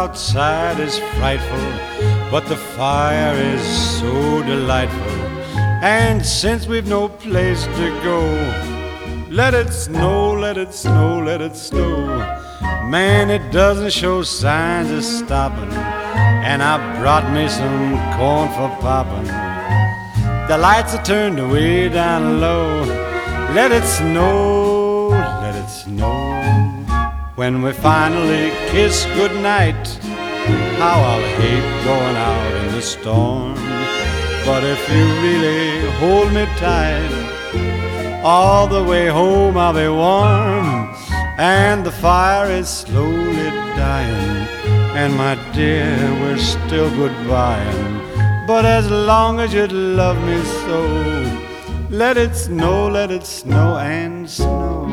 outside is frightful, but the fire is so delightful. And since we've no place to go, let it snow, let it snow, let it snow. Man, it doesn't show signs of stopping, and I brought me some corn for popping. The lights are turned way down low. Let it snow, let it snow. When we finally kiss goodnight, how I'll hate going out in the storm. But if you really hold me tight, all the way home I'll be warm. And the fire is slowly dying, and my dear, we're still goodbying. But as long as you love me so, let it snow and snow.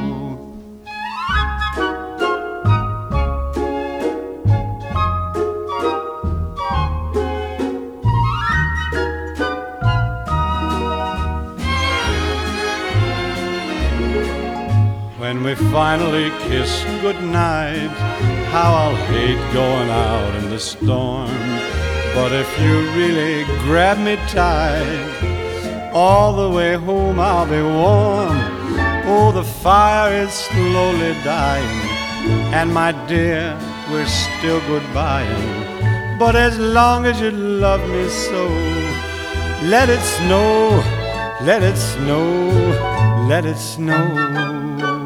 When we finally kiss goodnight, how I'll hate going out in the storm. But if you really grab me tight, all the way home I'll be warm. Oh, the fire is slowly dying, and my dear, we're still goodbying. But as long as you love me so, let it snow, let it snow, let it snow.